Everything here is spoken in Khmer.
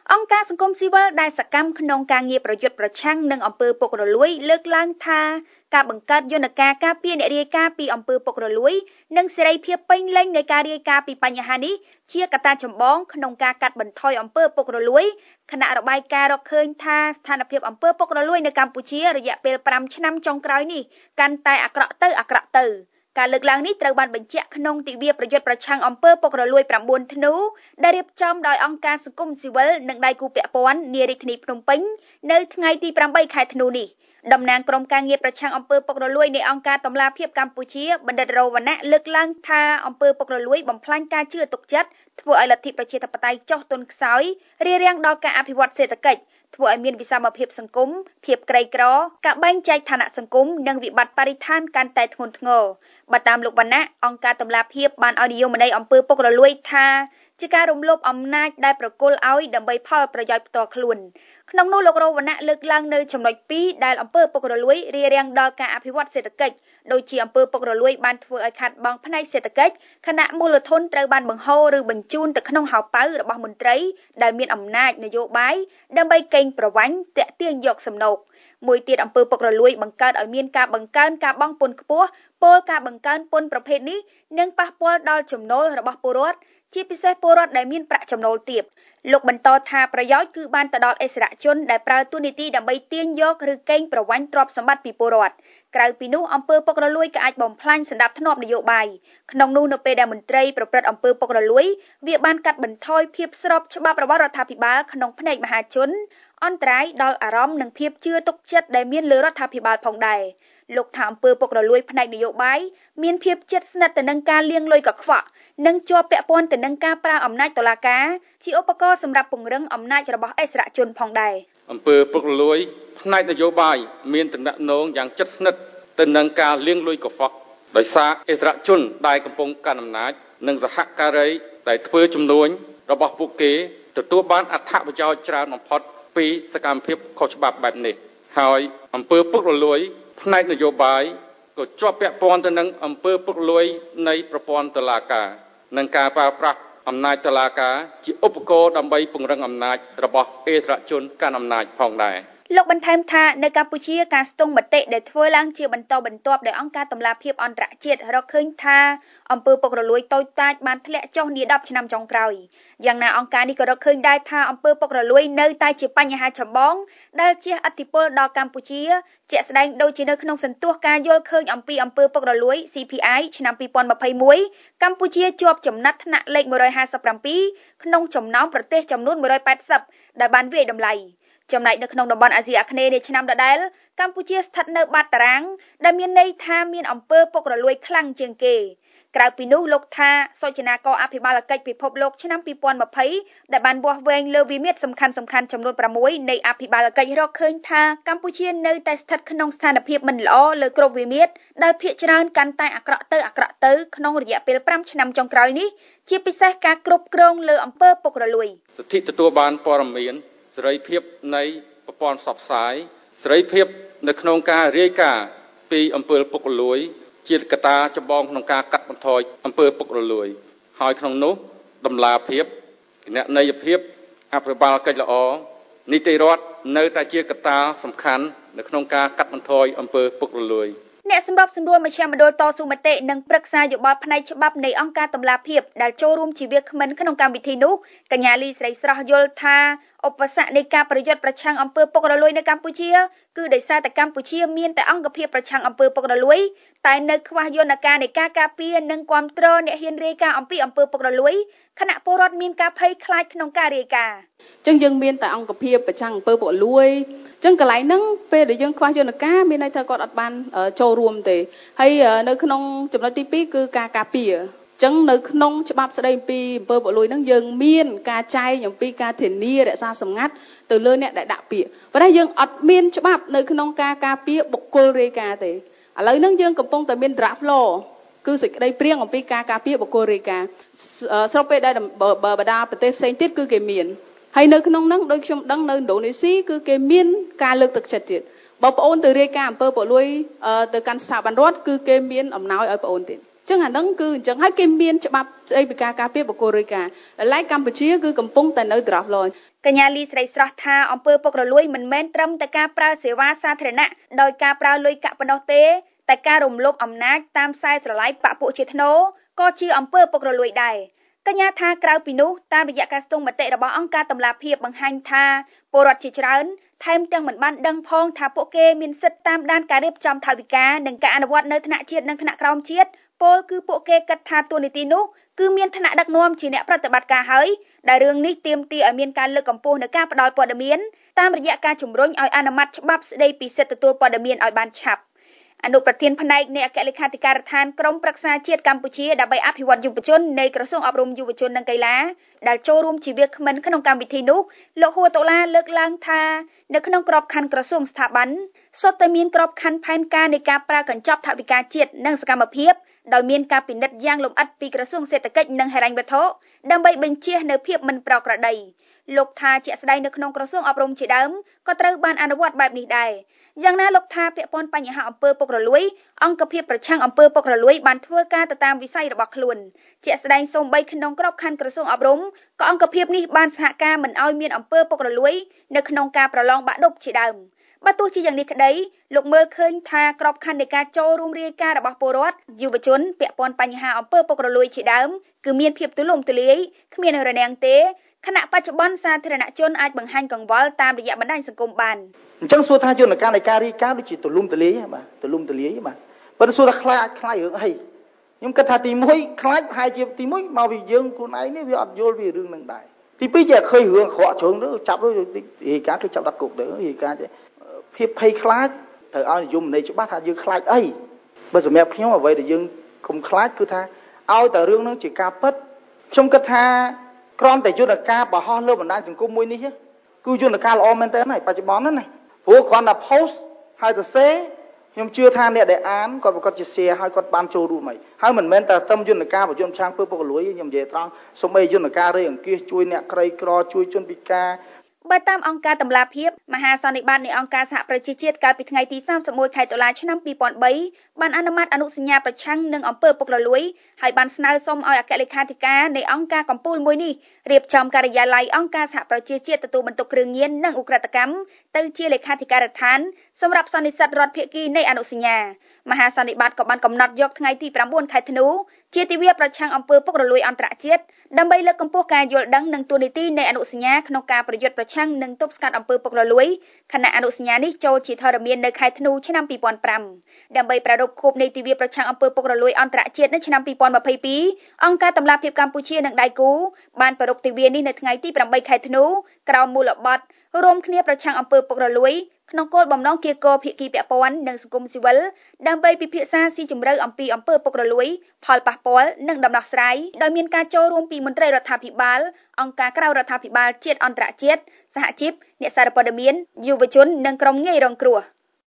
អង្គការសង្គមស៊ីវិលដែលសកម្មក្នុងការងារប្រយុទ្ធប្រឆាំងនឹងអំពើពុករលួយលើកឡើងថាការបង្កើតយន្តការការពារអ្នករាយការណ៍ពីអំពើពុករលួយនិងសេរីភាពពេញលេញនៃការរាយការណ៍ពីបញ្ហានេះជាកត្តាចម្បងក្នុងការកាត់បន្ថយអំពើពុករលួយគណៈរបាយការណ៍រកឃើញថាស្ថានភាពអំពើពុករលួយនៅកម្ពុជារយៈពេល5ឆ្នាំចុងក្រោយនេះកាន់តែអាក្រក់ទៅការលើកឡើងនេះត្រូវបានបញ្ជាក់ក្នុងទិវាប្រយុទ្ធប្រឆាំងអំពើពុករលួយ9ធ្នូដែលរៀបចំដោយអង្គការសង្គមស៊ីវិលនិងដៃគូពាក់ព័ន្ធនារាជធានីភ្នំពេញនៅថ្ងៃទី8ខែធ្នូនេះតំណាងក្រុមការងារប្រឆាំងអំពើពុករលួយនៃអង្គការតម្លាភាពកម្ពុជាបណ្ឌិតរវណ្ណៈលើកឡើងថាអំពើពុករលួយបំផ្លាញការជឿទុកចិត្តធ្វើឲ្យលទ្ធិប្រជាធិបតេយ្យចុះទន់ខ្សោយរារាំងដល់ការអភិវឌ្ឍសេដ្ឋកិច្ចធ្វើឲ្យមានវិសមភាពសង្គមភាពក្រីក្រការបែងចែកឋានៈសង្គមនិងវិបត្តិបរិស្ថានកាន់តែធ្ងន់ធ្ងរបើតាមលោកវណ្ណៈអង្គការតម្លាភាពបានឲ្យនិយមន័យអំពើពុករលួយថាជាការរំលោភអំណាចដែលប្រគល់ឲ្យដើម្បីផលប្រយោជន៍ផ្ទាល់ខ្លួនក្នុងនោះលោករវណ្ណៈលើកឡើងនៅចំណុច2ដែលអំពើពុករលួយរារាំងដល់ការអភិវឌ្ឍសេដ្ឋកិច្ចដូចជាអំពើពុករលួយបានធ្វើឲ្យខាតបង់ផ្នែកសេដ្ឋកិច្ចខណៈមូលធនត្រូវបានបង្ហូរឬបញ្ជូនទៅក្នុងហោប៉ៅរបស់មន្ត្រីដែលមានអំណាចនយោបាយដើម្បីកេងប្រវ័ញ្ចទាក់ទាញយកសំណូកមួយទៀតអំពើពុករលួយបង្កើតឲ្យមានការបង្កើនការបង់ពន្ធខ្ពស់ពលការបង្កើនពន្ធប្រភេទនេះនឹងប៉ះពាល់ដល់ចំណូលរបស់ពលរដ្ឋជាពិសេសពលរដ្ឋដែលមានប្រាក់ចំណូលទាបលោកបន្តថាប្រយោជន៍គឺបានទៅដល់អិសរាជជនដែលប្រើទូនីតិដើម្បីទាញយកឬកេងប្រវ័ញ្ចទ្រព្យសម្បត្តិពីពលរដ្ឋក្រៅពីនោះអំពើពុករលួយក៏អាចបំផ្លាញសណ្ដាប់ធ្នាប់នយោបាយក្នុងនោះនៅពេលដែលមន្ត្រីប្រព្រឹត្តអំពើពុករលួយវាបានកាត់បន្ថយភាពស្របច្បាប់របស់រដ្ឋាភិបាលក្នុងផ្នែកមហាជនអន្តរាយដល់អារម្មណ៍និងភាពជឿទុកចិត្តដែលមានលើរដ្ឋាភិបាលផងដែរលោកថាអំពើពុករលួយផ្នែកនយោបាយមានភាពជិតស្និទ្ធទៅនឹងការលាងលុយកខ្វក់និងជាប់ពាក់ព័ន្ធទៅនឹងការប្រើអំណាចតុលាការជាឧបករណ៍សម្រាប់ពង្រឹងអំណាចរបស់អិសរាជជនផងដែរអំពើពុករលួយផ្នែកនយោបាយមានទំនាក់ទំនងយ៉ាងជិតស្និទ្ធទៅនឹងការលាងលុយកខ្វក់ដោយសារអិសរាជជនដែលកំពុងកាន់អំណាចនិងសហការីដែលធ្វើជំនួញរបស់ពួកគេទទួលបានអត្ថប្រយោជន៍ច្រើនបំផុតពីសកម្មភាពខុសច្បាប់បែបនេះហើយអំពើពុករលួយផ្នែកនយោបាយក៏ជាប់ពាក់ព័ន្ធទៅនឹងអំពើពុករលួយនៃប្រព័ន្ធតុលាការនិងការប្រើប្រាស់អំណាចតុលាការជាឧបករណ៍ដើម្បីពង្រឹងអំណាចរបស់អិសរាជជនកាន់អំណាចផងដែរលោកបន្ថែមថានៅកម្ពុជាការស្ទង់មតិដែលធ្វើឡើងជាបន្តបន្ទាប់ដោយអង្គការតម្លាភាពអន្តរជាតិរកឃើញថាអំពើពុករលួយតូចតាចបានធ្លាក់ចុះនា10ឆ្នាំចុងក្រោយយ៉ាងណាអង្គការនេះក៏រកឃើញដែរថាអំពើពុករលួយនៅតែជាបញ្ហាចម្បងដែលជះឥទ្ធិពលដល់កម្ពុជាជាក់ស្ដែងដូចជានៅក្នុងសន្ទុះការយល់ឃើញអំពីអំពើពុករលួយ CPI ឆ្នាំ2021កម្ពុជាជាប់ចំណាត់ថ្នាក់លេខ157ក្នុងចំណោមប្រទេសចំនួន180ដែលបានវាយតម្លៃចំណែកនៅក្នុងតំបន់អាស៊ីអាគ្នេយ៍នៃឆ្នាំដដែលកម្ពុជាស្ថិតនៅបាតតារាងដែលមានន័យថាមានអំពើពុករលួយខ្លាំងជាងគេក្រៅពីនោះលោកថាសូចនាករអភិបាលកិច្ចពិភពលោកឆ្នាំ2020ដែលបានវាស់វែងលើវិមាត្រសំខាន់ៗចំនួន6នៃអភិបាលកិច្ចរកឃើញថាកម្ពុជានៅតែស្ថិតក្នុងស្ថានភាពមិនល្អលើគ្រប់វិមាត្រដែលភាគច្រើនកាន់តែអាក្រក់ទៅក្នុងរយៈពេល5ឆ្នាំចុងក្រោយនេះជាពិសេសការគ្រប់គ្រងលើអំពើពុករលួយសិទ្ធិទទួលបានព័ត៌មានសេរីភាពនៃប្រព័ន្ធផ្សព្វផ្សាយសេរីភាពនៅក្នុងការរាយការណ៍ពីអំពើពុករលួយជាកត្តាចម្បងក្នុងការកាត់បន្ថយអំពើពុករលួយហើយក្នុងនោះតម្លាភាពគណនេយ្យភាពអភិបាលកិច្ចល្អនីតិរដ្ឋនៅតែជាកត្តាសំខាន់នៅក្នុងការកាត់បន្ថយអំពើពុករលួយអ្នកសម្របសម្រួលមជ្ឈមណ្ឌលតស៊ូមតិនិងប្រឹក្សាយោបល់ផ្នែកច្បាប់នៃអង្គការតម្លាភាពដែលចូលរួមជាវាគ្មិនក្នុងកម្មវិធីនោះកញ្ញាលីស្រីស្រស់យល់ថាឧបសគ្គនៃការប្រយុទ្ធប្រឆាំងអំពើពុករលួយនៅកម្ពុជាគឺដោយសារតែកម្ពុជាមានតែអង្គភាពប្រឆាំងអំពើពុករលួយតែនៅខ្វះយន្តការនៃការការពារនិងគាំទ្រអ្នកហ៊ានរាយការណ៍អំពីអំពើពុករលួយខណៈពលរដ្ឋមានការភ័យខ្លាចក្នុងការរាយការណ៍ចឹងយើងមានតែអង្គភាពប្រឆាំងអំពើពុករលួយចឹងកន្លែងហ្នឹងពេលដែលយើងខ្វះយន្តការមានន័យថាគាត់អត់បានចូលរួមទេហើយនៅក្នុងចំណុចទី2គឺការការពារចឹងនៅក្នុងច្បាប់ស្តីអំពីអំពើពុករលួយហ្នឹងយើងមានការចែងអំពីការធានារក្សាសម្ងាត់ទៅលើអ្នកដែលដាក់ពាក្យប៉ុន្តែយើងអត់មានច្បាប់នៅក្នុងការការពារបុគ្គលរាយការណ៍ទេឥឡូវហ្នឹងយើងកំពុងតែមាន draft law គឺសេចក្តីព្រាងអំពីការការពារបុគ្គលរាយការណ៍ស្របពេលដែលបដាប្រទេសផ្សេងទៀតគឺគេមានហើយនៅក្នុងហ្នឹងដូចខ្ញុំដឹងនៅឥណ្ឌូនេស៊ីគឺគេមានការលើកទឹកចិត្តទៀតបងប្អូនទៅរាយការណ៍អំពើពុករលួយទៅកាន់ស្ថាប័នរដ្ឋគឺគេមានអំណោយឲ្យបងប្អូនទៀតចឹងអាហ្នឹងគឺអញ្ចឹងហើយគេមានច្បាប់ស្ដីពីការការពារបុគ្គលរាយការណ៍ឡែកកម្ពុជាគឺកំពុងតែនៅ draft law កញ្ញាលីស្រីស្រស់ថាអំពើពុករលួយមិនមែនត្រឹមតែការប្រើសេវាសាធារណៈដោយការប្រើលុយកាក់ប៉ុណ្ណោះទេតែការរំលោភអំណាចតាមខ្សែស្រឡាយបពុជាធ្នូក៏ជាអំពើពុករលួយដែរកញ្ញាថាក្រៅពីនោះតាមរយៈការស្ទង់មតិរបស់អង្គការតម្លាភាពបង្ហាញថាពលរដ្ឋជាច្រើនថែមទាំងមិនបានដឹងផងថាពួកគេមានសិទ្ធិតាមដានការរៀបចំថវិកានិងការអនុវត្តនៅថ្នាក់ជាតិនិងថ្នាក់ក្រោមជាតិពលគឺពួកគេគិតថាតួនាទីនោះគឺមានថ្នាក់ដឹកនាំជាអ្នកប្រតិបត្តិការហើយដែលរឿងនេះទាមទារឲ្យមានការលើកកម្ពស់នៅការផ្តល់ព័ត៌មានតាមរយៈការជំរុញឲ្យអនុម័តច្បាប់ស្តីពីសិទ្ធិទទួលព័ត៌មានឲ្យបានឆាប់អនុប្រធានផ្នែកនៃអគ្គលេខាធិការដ្ឋានក្រមប្រឹក្សាជាតិកម្ពុជាដើម្បីអភិវឌ្ឍយុវជននៃក្រសួងអប់រំយុវជននិងកីឡាដែលចូលរួមជាវាគ្មិនក្នុងកម្មវិធីនោះលោកហួរតុលាលើកឡើងថានៅក្នុងក្របខ័ណ្ឌក្រសួងស្ថាប័នសុទ្ធតែមានក្របខ័ណ្ឌផែនការនៃការប្រើកញ្ចប់ថវិកាជាតិនិងសកម្មភាពដោយមានការពិនិត្យយ៉ាងលម្អិតពីក្រសួងសេដ្ឋកិច្ចនិងហិរញ្ញវត្ថុដើម្បីបញ្ជៀសនូវភាពមិនប្រក្រតីលោកថាជាក់ស្ដែងនៅក្នុងក្រសួងអប់រំជាដើមក៏ត្រូវបានអនុវត្តបែបនេះដែរយ៉ាងណាលោកថាពាក់ព័ន្ធបញ្ហាអំពើពុករលួយអង្គភាពប្រឆាំងអំពើពុករលួយបានធ្វើការទៅតាមវិស័យរបស់ខ្លួនជាក់ស្ដែងសូម្បីក្នុងក្របខ័ណ្ឌក្រសួងអប់រំក៏អង្គភាពនេះបានសហការមិនឲ្យមានអំពើពុករលួយនៅក្នុងការប្រឡងបាក់ឌុបជាដើមបើទោះជាយ៉ាងនេះក្តីលោកមើលឃើញថាក្របខ័ណ្ឌនៃការចូលរួមរាយការណ៍របស់ពលរដ្ឋយុវជនពាក់ព័ន្ធបញ្ហាអំពើពុករលួយជាដើមគឺមានភាពទូលំទូលាយគ្មានរនាំងទេខណៈបច្ចុប្បន្នសាធារណជនអាចបង្ហាញកង្វល់តាមរយៈបណ្ដាញសង្គមបានអញ្ចឹងសួរថាយន្តការនៃការរាយការណ៍ដូចជាទូលំទូលាយបាទទូលំទូលាយបាទប៉ុន្តែសួរថាខ្លាចរឿងអីខ្ញុំគិតថាទី1ខ្លាចប្រហែលជាទី1មកពីយើងខ្លួនឯងនេះវាអត់យល់ពីរឿងនឹងដែរទី2ជាឃើញរឿងអាក្រក់ជ្រុងទៅចាប់ទៅរាយការណ៍គេចាប់ដាក់គុកទៅរាយការណ៍ភាពភ័យខ្លាចត្រូវឲ្យនិយមន័យច្បាស់ថាយើងខ្លាចអីបើសម្រាប់ខ្ញុំអ្វីដែលយើងកុំខ្លាចគឺថាឲ្យតែរឿងនឹងជាការពិតខ្ញុំគិតថាគ្រាន់តែយន្តការបរោះលើបណ្ដាញសង្គមមួយនេះគឺយន្តការល្អមែនតើហើយបច្ចុប្បន្នណាព្រោះគ្រាន់តែ post ហើយទៅ share ខ្ញុំជឿថាអ្នកដែលអានគាត់ប្រកាសជា share ហើយគាត់បានចូលរួមហើយមិនមែនតែត្រឹមយន្តការប្រយុទ្ធឆាំងធ្វើពុករលួយខ្ញុំនិយាយត្រង់សូម្បីយន្តការរៃអង្គាសជួយអ្នកក្រីក្រជួយជនពិការបើតាមអង្គការតម្លាភាពមហាសន្និបាតនៃអង្គការសហប្រជាជាតិកាលពីថ្ងៃទី31ខែតុលាឆ្នាំ2003បានអនុម័តអនុសញ្ញាប្រឆាំងនឹងអំពើពុករលួយហើយបានស្នើសុំឲ្យអគ្គលេខាធិការនៃអង្គការកំពូលមួយនេះរៀបចំការិយាល័យអង្គការសហប្រជាជាតិទទួលបន្ទុកគ្រឿងញៀននិងឧក្រិដ្ឋកម្មទៅជាលេខាធិការដ្ឋានសម្រាប់សន្និសីទរដ្ឋភាគីនៃអនុសញ្ញាមហាសន្និបាតក៏បានកំណត់យកថ្ងៃទី9ខែធ្នូជាទិវាប្រឆាំងអំពើពុករលួយអន្តរជាតិដើម្បីលើកកម្ពស់ការយល់ដឹងនិងទូនីតិនៃអនុសញ្ញាក្នុងការប្រយុទ្ធប្រឆាំងនិងទប់ស្កាត់អំពើពុករលួយខណៈអនុសញ្ញានេះចូលជាធរមាននៅខែធ្នូឆ្នាំ2005ដើម្បីប្រារព្ធខួបនៃទិវាប្រឆាំងអំពើពុករលួយអន្តរជាតិនៅឆ្នាំ2022អង្គការតម្លាភាពកម្ពុជានិងដៃគូបានប្រារព្ធទិវានេះនៅថ្ងៃទី8ខែធ្នូក្រោមមូលបទរួមគ្នាប្រឆាំងអំពើពុករលួយក្នុងគោលបំណងកៀរគរភាគីពាក់ព័ន្ធនិងសង្គមស៊ីវិលដើម្បីពិភាក្សាស៊ីជម្រៅអំពីអំពើពុករលួយផលប៉ះពាល់និងដំណោះស្រាយដោយមានការចូលរួមពីមន្ត្រីរដ្ឋាភិបាលអង្គការក្រៅរដ្ឋាភិបាលជាតិអន្តរជាតិសហជីពអ្នកសារព័ត៌មានយុវជននិងក្រុមងាយរងគ្រោះ